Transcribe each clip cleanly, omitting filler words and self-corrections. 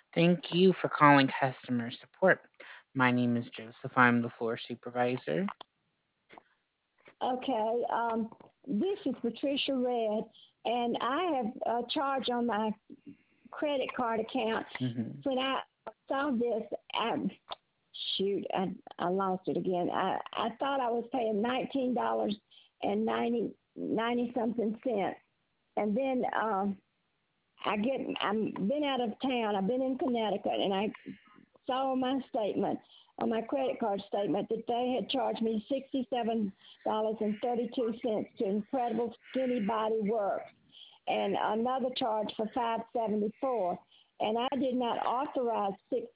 Thank you for calling customer support. My name is Joseph. I'm the floor supervisor. Okay, this is Patricia Red, and I have a charge on my credit card account. Hmm. When I saw this, shoot, I lost it again. I thought I was paying $19 and 90 something cents, and then I'm been out of town. I've been in Connecticut, and I saw on my statement, on my credit card statement, that they had charged me $67.32 to Incredible Skinny Body Works, and another charge for $5.74. And I did not authorize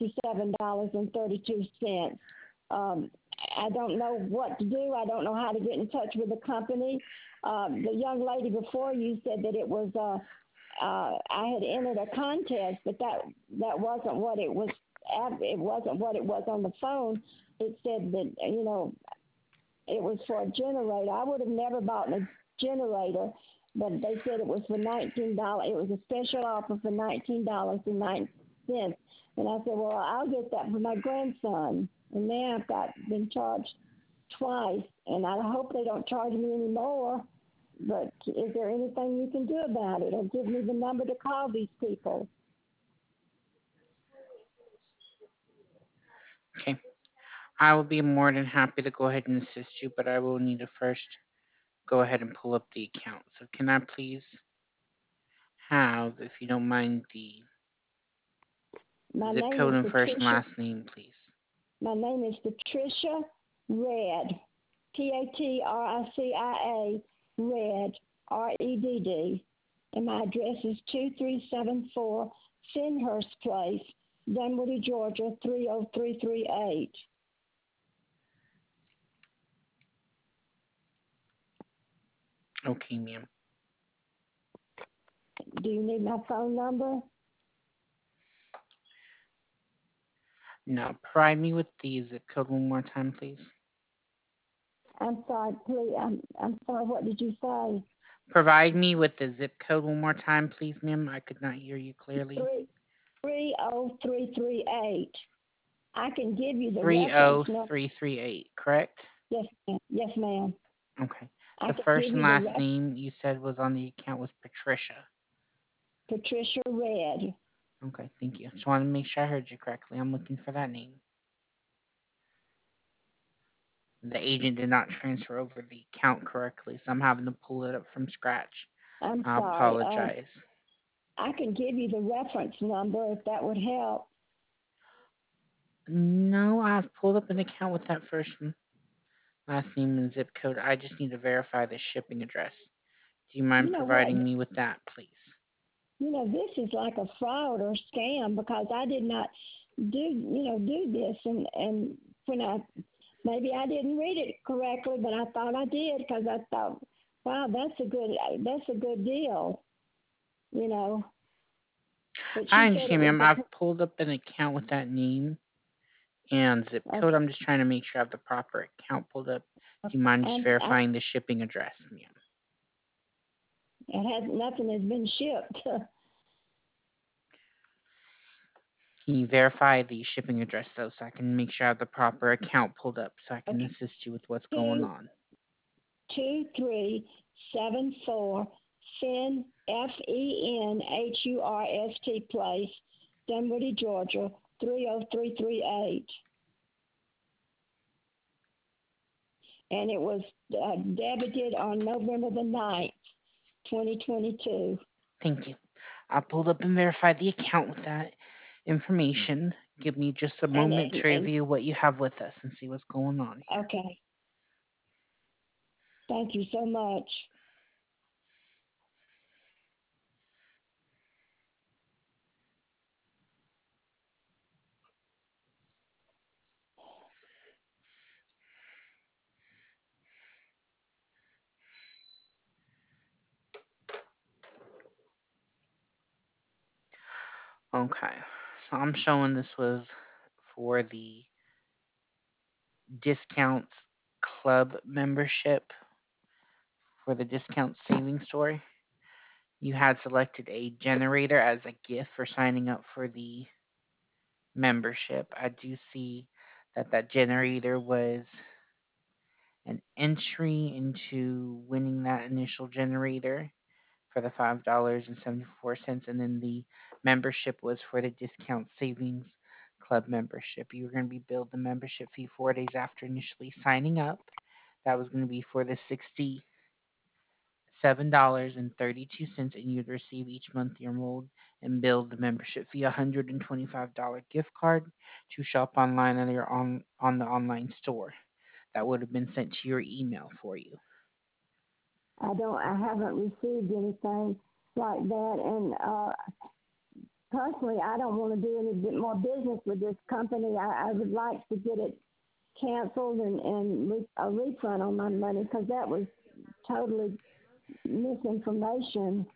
$67.32. Um, I don't know what to do. I don't know how to get in touch with the company. The young lady before you said that it was I had entered a contest, but that wasn't what it was. It wasn't what it was on the phone. It said that it was for a generator. I would have never bought a generator, but they said it was for $19. It was a special offer for $19.09. And I said, well, I'll get that for my grandson. And now I've got been charged twice, and I hope they don't charge me anymore. But is there anything you can do about it, or give me the number to call these people? Okay. I will be more than happy to go ahead and assist you, but I will need to first go ahead and pull up the account. So can I please have, if you don't mind, the My zip name code is and first and Patricia. last name, please? My name is Patricia Red. Patricia Red, Redd, and my address is 2374 Finhurst Place, Dunwoody, Georgia 30338. Okay, ma'am. Do you need my phone number? Now, provide me with the zip code one more time, please. I'm sorry, please. I'm sorry. What did you say? Provide me with the zip code one more time, please, ma'am. I could not hear you clearly. 30338. I can give you the reference number. 30338, correct? Yes, ma'am. Yes, ma'am. Okay. I The can give first and you the last name you said was on the account was Patricia. Patricia Red. Okay, thank you. Just wanted to make sure I heard you correctly. I'm looking for that name. The agent did not transfer over the account correctly, so I'm having to pull it up from scratch. I'm I sorry. apologize. I can give you the reference number if that would help. No, I've pulled up an account with that first and last name and zip code. I just need to verify the shipping address. Do you You mind know what? providing me with that, please? This is like a fraud or scam because I did not do this, and when I maybe I didn't read it correctly, but I thought I did because I thought, wow, that's a good deal, you know. But I she said it understand, was ma'am. I've pulled up an account with that name and zip code. okay. I'm just trying to make sure I have the proper account pulled up. Do you mind just I verifying the shipping address, ma'am? it has nothing has been shipped. Can you verify the shipping address though, so I can make sure I have the proper account pulled up so I can Okay, assist you with what's going two on? 2374 Fenhurst Place, Dunwoody, Georgia 30338, and it was debited on November the 9th, 2022. Thank you. I pulled up and verified the account with that information. Give me just a And, moment and to and review what you have with us and see what's going on here. okay, thank you so much. Okay, so I'm showing this was for the discounts club membership for the discount savings store. You had selected a generator as a gift for signing up for the membership. I do see that that generator was an entry into winning that initial generator for the $5.74, and then the membership was for the discount savings club membership. You were going to be billed the membership fee 4 days after initially signing up. That was going to be for the $67.32, and you'd receive each month you're enrolled and billed the membership fee $125 gift card to shop online on the online store. That would have been sent to your email for you. I haven't received anything like that, and personally, I don't want to do any more business with this company. I would like to get it canceled and a refund on my money because that was totally misinformation.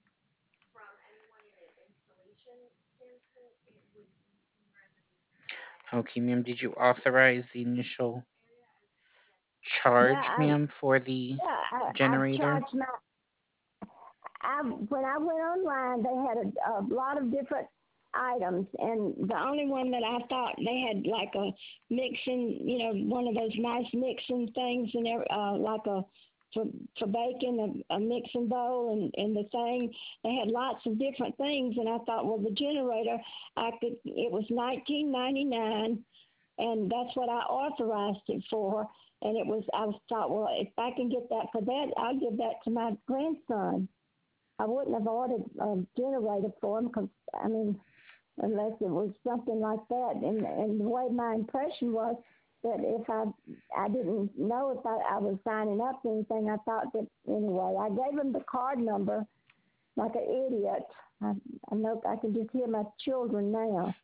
Okay, ma'am, did you authorize the initial Yeah, charge, ma'am, for the I've generator? charged my. When I went online, they had a lot of different items, and the only one that I thought they had like a mixing, one of those nice mixing things, and like a for for baking a mixing bowl and the thing. They had lots of different things, and I thought, well, the generator, I could. It was 19.99, and that's what I authorized it for. And it was. I thought, well, if I can get that for that, I'll give that to my grandson. I wouldn't have ordered a generator for him because, I mean, unless it was something like that. And the way my impression was that if I didn't know if I was signing up to anything, I thought that anyway. I gave him the card number like an idiot. I, I know I can just hear my children now.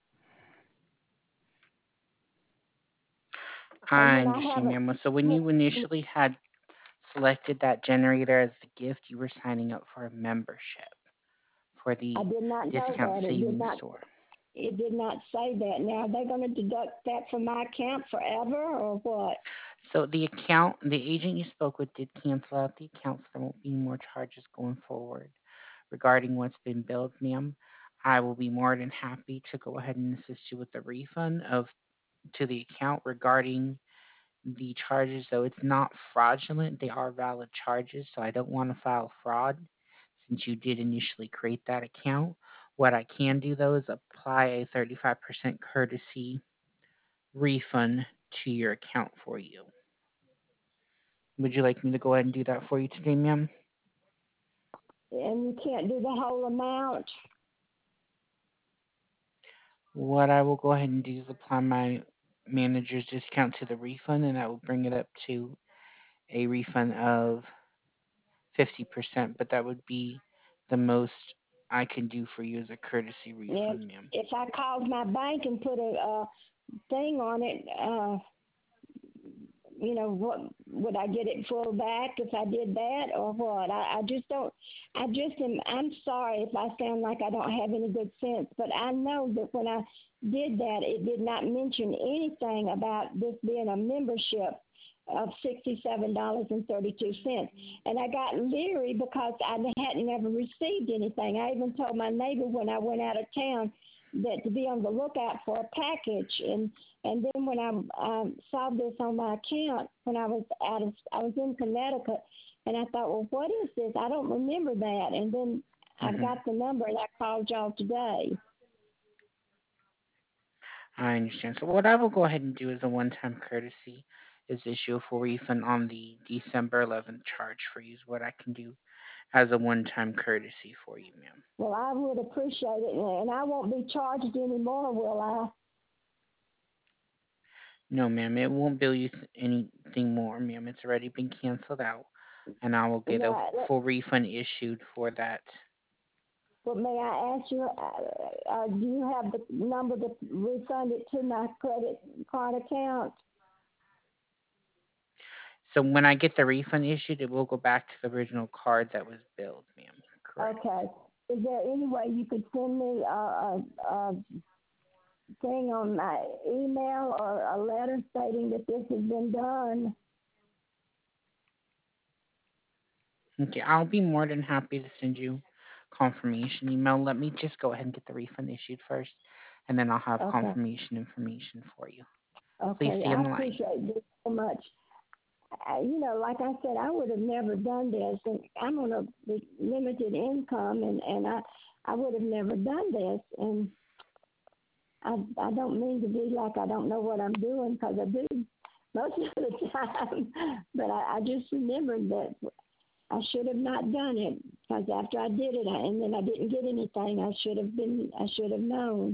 And I then I understand, haven't. ma'am. So when you initially had selected that generator as the gift, you were signing up for a membership for I the did not know discount that. savings store. It did not say that. Now are they going to deduct that from my account forever or what? So the agent you spoke with did cancel out the account, so there won't be more charges going forward. Regarding what's been billed, ma'am, I will be more than happy to go ahead and assist you with the refund of to the account regarding the charges. Though it's not fraudulent, they are valid charges, so I don't want to file fraud since you did initially create that account. What I can do though is apply a 35% courtesy refund to your account for you. Would you like me to go ahead and do that for you today, ma'am? And you can't do the whole amount. What I will go ahead and do is apply my manager's discount to the refund, and I will bring it up to a refund of 50%, but that would be the most I can do for you as a courtesy If refund, ma'am. if I called my bank and put a thing on it, what would I get it full back if I did that or what? I just don't. I just am. I'm sorry if I sound like I don't have any good sense, but I know that when I did that, it did not mention anything about this being a membership of $67.32. And I got leery because I hadn't ever received anything. I even told my neighbor when I went out of town that to be on the lookout for a package. And then when I saw this on my account, when I was in Connecticut, and I thought, well, what is this? I don't remember that. And then I Hmm. got the number and I called y'all today. I understand. So what I will go ahead and do as a one-time courtesy is issue a full refund on the December 11th charge for you. Is what I can do as a one-time courtesy for you, ma'am. Well, I would appreciate it, and I won't be charged anymore, will I? No, ma'am, it won't bill you anything more, ma'am. It's already been canceled out, and I will get a Now, full refund issued for that. but may I ask you, do you have the number to refund it to my credit card account? So when I get the refund issued, it will go back to the original card that was billed, ma'am. Correct. Okay. Is there any way you could send me a thing on my email or a letter stating that this has been done? Okay, I'll be more than happy to send you confirmation email. Let me just go ahead and get the refund issued first. and then I'll have Okay. confirmation information for you. Please Okay. stay I on the line. appreciate this so much. Like I said, I would have never done this, and I'm on a limited income, and I would have never done this, and I don't mean to be like I don't know what I'm doing because I do most of the time, but I just remembered that I should have not done it because after I did it, and then I didn't get anything. I should have known.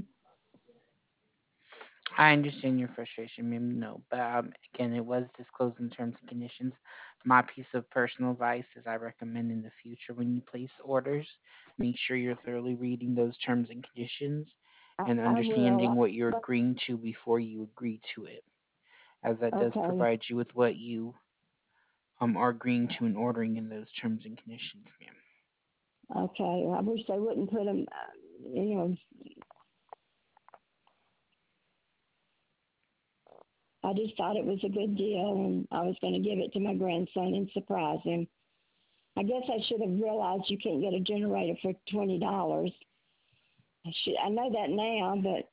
I understand your frustration, ma'am. No, but again, it was disclosed in terms and conditions. My piece of personal advice is I recommend in the future when you place orders, make sure you're thoroughly reading those terms and conditions and I understanding will. what you're But agreeing to before you agree to it, as that does okay, provide you with what you are agreeing to and ordering in those terms and conditions, ma'am. okay. I wish they wouldn't put them. You know, I just thought it was a good deal, and I was going to give it to my grandson and surprise him. I guess I should have realized you can't get a generator for $20. I know that now, but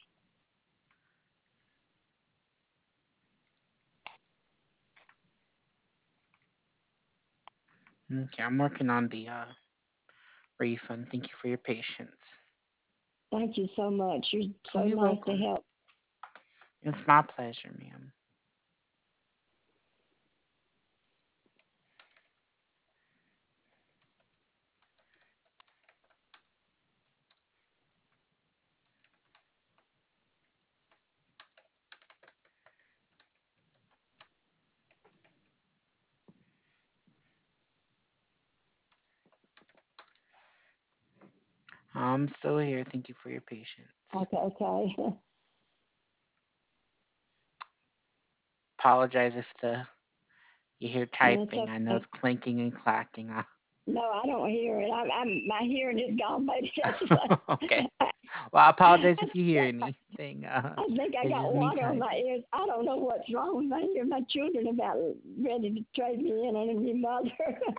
Okay, I'm working on the refund. Thank you for your patience. thank you so much. You're Oh, so you're nice to welcome. help. It's my pleasure, ma'am. I'm still here. Thank you for your patience. Okay, okay. Apologize if you hear That's typing. I know okay. it's clinking and clacking. No, I don't hear it. My hearing is gone. Maybe that's what. Okay. Well, I apologize if you hear anything. I think I It's got just me water on my typing. ears. I don't know what's wrong with my ear. My children are about ready to trade me in on a new mother.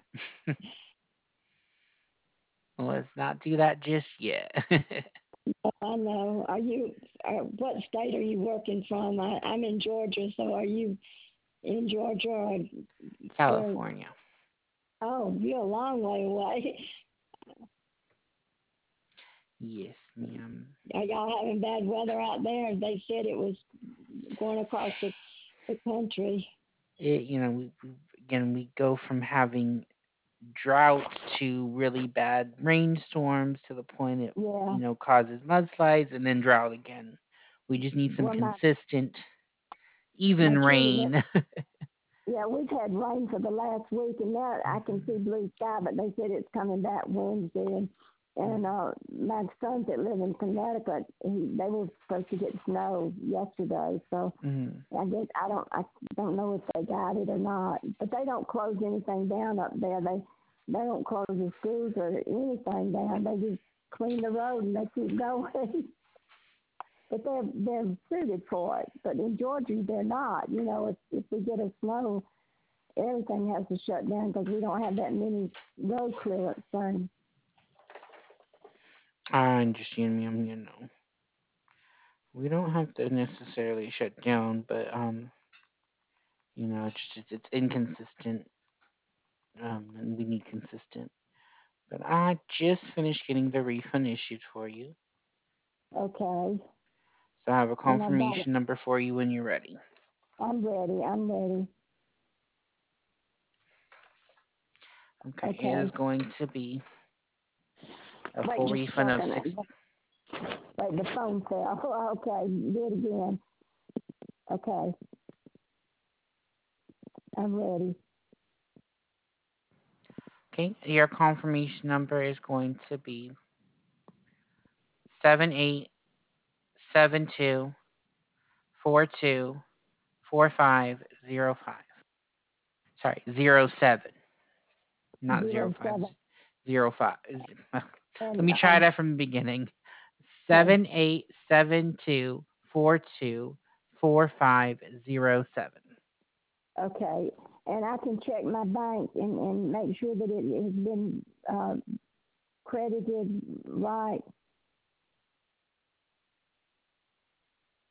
Let's not do that just yet. I know. What state are you working from? I'm in Georgia, so are you in Georgia or where? California. Oh, you're a long way away. Yes, ma'am. Are y'all having bad weather out there? They said it was going across the country. Again, we go from having droughts to really bad rainstorms to the point it, Yeah. causes mudslides and then drought again. We just need some Well, consistent, my even children, rain. yeah, we've had rain for the last week, and now I can see blue sky, but they said it's coming back Wednesday. And my sons that live in Connecticut, they were supposed to get snow yesterday, so Mhm. I don't know if they got it or not. But they don't close anything down up there. They don't close the schools or anything down. They just clean the road and they keep going. But they're suited for it. But in Georgia, they're not. If we get a snow, everything has to shut down because we don't have that many road clearance things. I understand, ma'am. We don't have to necessarily shut down, but it's inconsistent, and we need consistent. But I just finished getting the refund issued for you, Okay, so I have a and I got it. confirmation number for you when you're ready. I'm ready. I'm ready. Okay, it is Okay. going to be a Wait full just refund a of six. second. Wait, the phone fell. Okay, do it again. Okay, I'm ready. Okay, your confirmation number is going to be 7872424505. Sorry, 07, not zero Zero five, seven. 05. Let And me try that from the beginning. okay, 7872424507. okay. And I can check my bank and make sure that it has been credited right.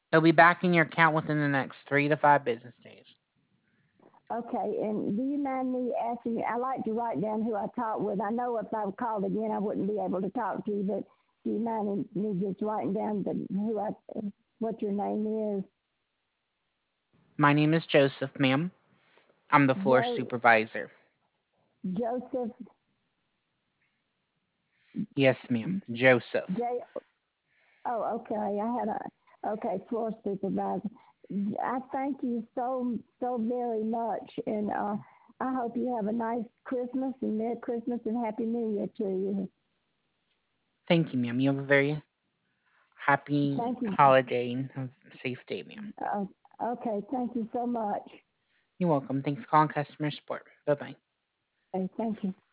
It'll be back in your account within the next 3 to 5 business days. Okay, and do you mind me asking you? I like to write down who I talked with. I know if I called again, I wouldn't be able to talk to you, but do you mind me just writing down what your name is? My name is Joseph, ma'am. I'm the floor Joe, supervisor. Joseph, Yes, ma'am. Joseph. J. Oh, okay. Okay, floor supervisor. I thank you so very much, and I hope you have a nice Christmas and Merry Christmas and Happy New Year to you. Thank you, ma'am. You have a very happy Thank you. holiday and have a safe day, ma'am. Uh, okay, thank you so much. You're welcome. Thanks for calling customer support. Bye bye. Okay, thank you.